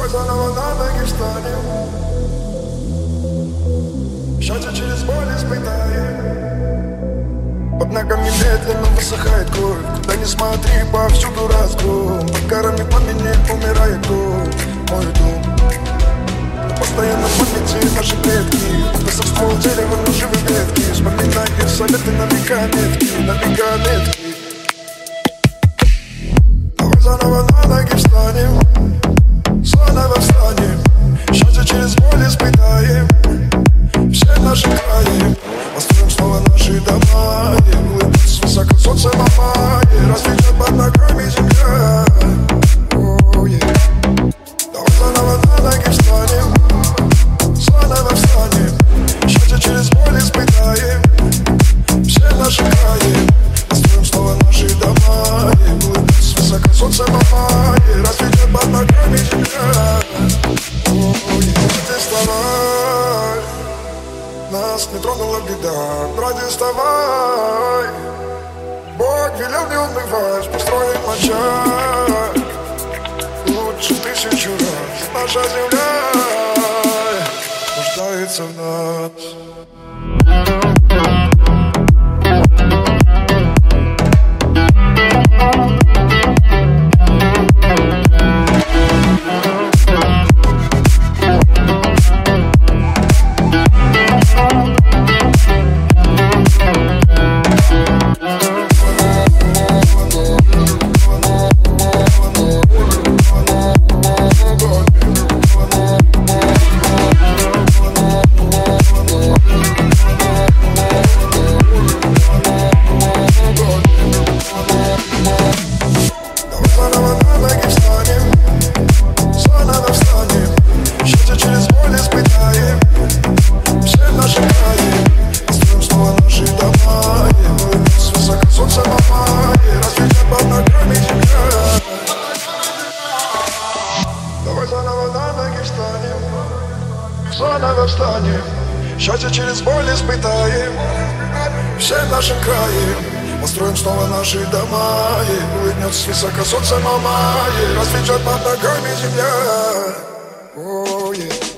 Давай заново на ноги встанем. Счастье через боль испытаем. Под ногами медленно высыхает кровь. Куда ни смотри, повсюду разгром. Под горами пламени умирает дом. Мой дом. Но постоянно в памяти наши предки. Высох ствол дерева, но живы ветки. Вспоминай их советы на века метки. На века метки. Давай заново на ноги встанем. Заново встанем. Счастье через боль испытаем. Все наши краи. Построим снова наши дома. И улыбнется высоко солнце мамай. Разведет под ногами земля. Давай заново на ноги встанем. Заново встанем. Счастье через боль испытаем. Все наши краи. Построим снова наши дома. И улыбнется высоко солнце мамай. Разведет под ногами земля. Ты вставай. Нас не тронула беда, братья, вставай. Бог велел не унывать, построим очаг. Лучше 1000 раз. Наша земля нуждается в нас. Заново встанем, счастье через боль испытаем. Все в нашем крае. Построим снова наши дома. И улыбнется высоко солнце мамай. Разведет под ногами земля.